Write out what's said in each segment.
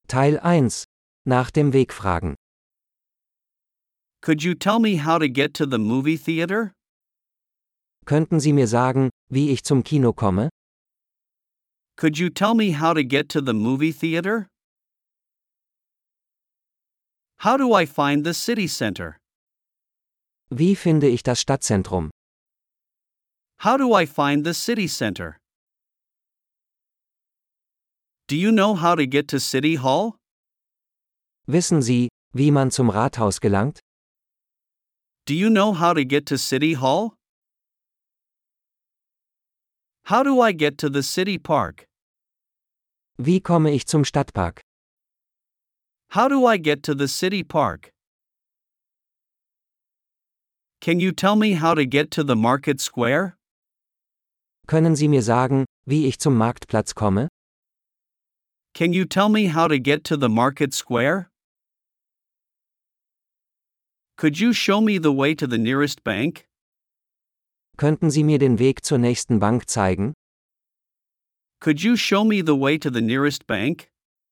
Teil 1. Nach dem Weg fragen. Could you tell me how to get to the movie theater? Könnten Sie mir sagen, wie ich zum Kino komme? Could you tell me how to get to the movie theater? How do I find the city center? Wie finde ich das Stadtzentrum? How do I find the city center? Do you know how to get to City Hall? Wissen Sie, wie man zum Rathaus gelangt? Do you know how to get to City Hall? How do I get to the city park? Wie komme ich zum Stadtpark? How do I get to the city park? Can you tell me how to get to the market square? Können Sie mir sagen, wie ich zum Marktplatz komme? Can you tell me how to get to the market square? Could you show me the way to the nearest bank? Könnten Sie mir den Weg zur nächsten Bank zeigen? Could you show me the way to the nearest bank?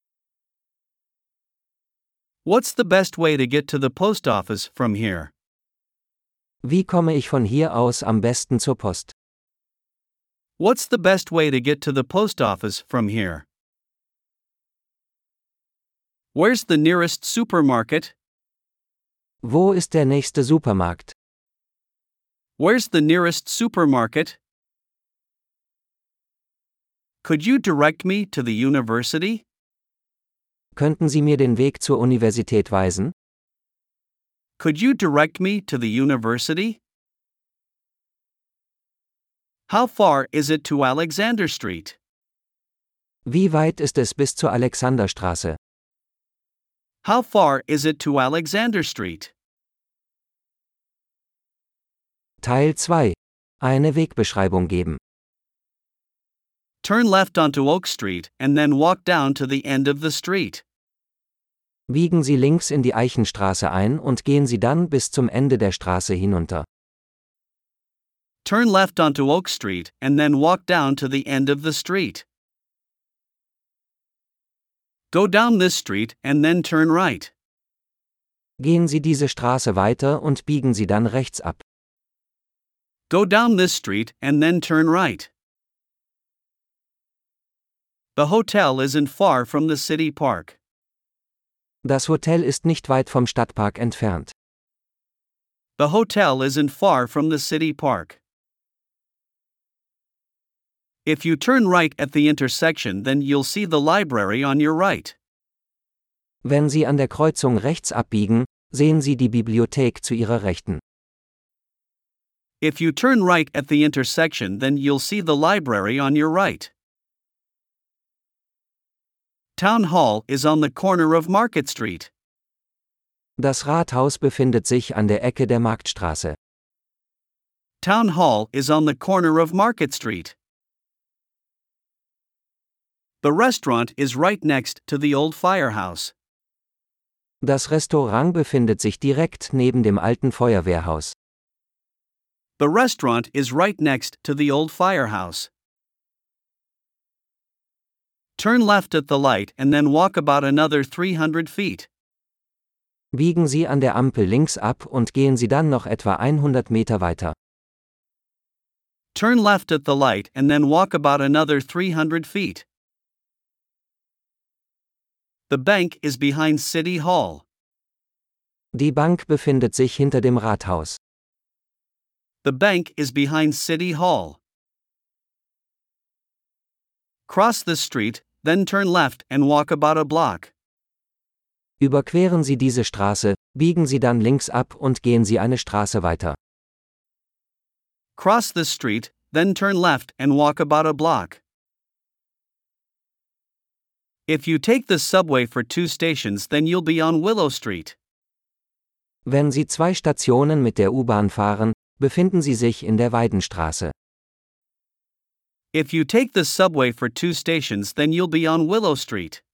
What's the best way to get to the post office from here? Wie komme ich von hier aus am besten zur Post? What's the best way to get to the post office from here? Where's the nearest supermarket? Wo ist der nächste Supermarkt? Where's the nearest supermarket? Could you direct me to the university? Könnten Sie mir den Weg zur Universität weisen? Could you direct me to the university? How far is it to Alexander Street? Wie weit ist es bis zur Alexanderstraße? How far is it to Alexander Street? Teil 2. Eine Wegbeschreibung geben. Turn left onto Oak Street and then walk down to the end of the street. Biegen Sie links in die Eichenstraße ein und gehen Sie dann bis zum Ende der Straße hinunter. Turn left onto Oak Street and then walk down to the end of the street. Go down this street and then turn right. Gehen Sie diese Straße weiter und biegen Sie dann rechts ab. Go down this street and then turn right. The hotel isn't far from the city park. Das Hotel ist nicht weit vom Stadtpark entfernt. The hotel isn't far from the city park. If you turn right at the intersection, then you'll see the library on your right. Wenn Sie an der Kreuzung rechts abbiegen, sehen Sie die Bibliothek zu Ihrer Rechten. If you turn right at the intersection, then you'll see the library on your right. Town Hall is on the corner of Market Street. Das Rathaus befindet sich an der Ecke der Marktstraße. Town Hall is on the corner of Market Street. The restaurant is right next to the old firehouse. Das Restaurant befindet sich direkt neben dem alten Feuerwehrhaus. The restaurant is right next to the old firehouse. Turn left at the light and then walk about another 300 feet. Biegen Sie an der Ampel links ab und gehen Sie dann noch etwa 100 Meter weiter. Turn left at the light and then walk about another 300 feet. The bank is behind City Hall. Die Bank befindet sich hinter dem Rathaus. The bank is behind City Hall. Cross the street, then turn left and walk about a block. Überqueren Sie diese Straße, biegen Sie dann links ab und gehen Sie eine Straße weiter. Cross the street, then turn left and walk about a block. If you take the subway for 2 stations, then you'll be on Willow Street. Wenn Sie 2 Stationen mit der U-Bahn fahren, befinden Sie sich in der Weidenstraße. If you take the subway for 2 stations, then you'll be on Willow Street.